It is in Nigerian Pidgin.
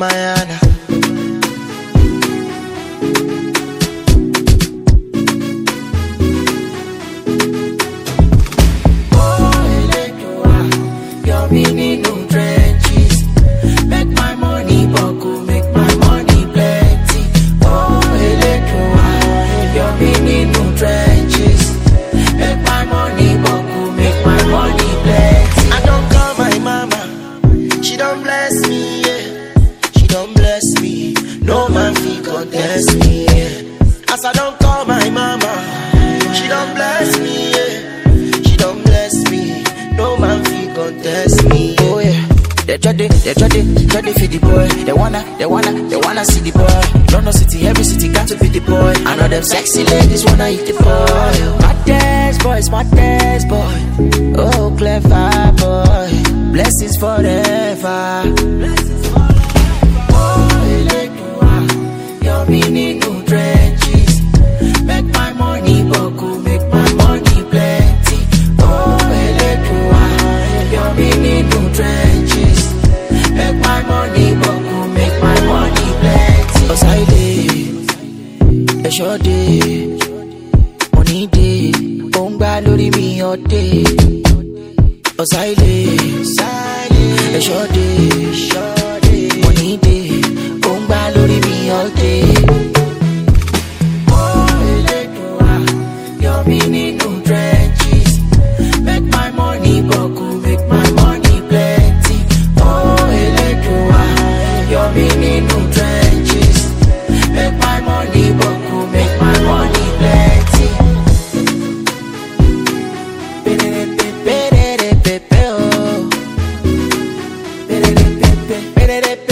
Mayana. You're meaning no trenches. Make my money buckle, make my money plenty. Oh, you're meaning no trenches. Make my money buckle, make my money plenty. I don't call my mama, she don't bless me, yeah. She don't bless me, no man fi contest me, yeah. As I don't call my mama, she don't bless me, yeah. She don't bless me, no man fi contest me. Oh yeah, they try to feed the boy. They wanna see the boy. London city, every city got to be the boy. I know them sexy ladies wanna eat the boy. My dance boy. Oh clever boy, blessings forever. Oh, you're meaning no trenches. Make my money buckle, make my money plenty. Oh, you're meaning no trenches. Make my money buckle, make my money plenty. Oside, a short day, money day, Omba lori mi all day. Oside, a short day, money day, Omba lori mi all day. Oh, you're meaning no trenches. Make my money buckle, make my money plenty. Oh, you're meaning no trenches. Make my money buckle, make my money plenty. Pepe, oh. Pepe,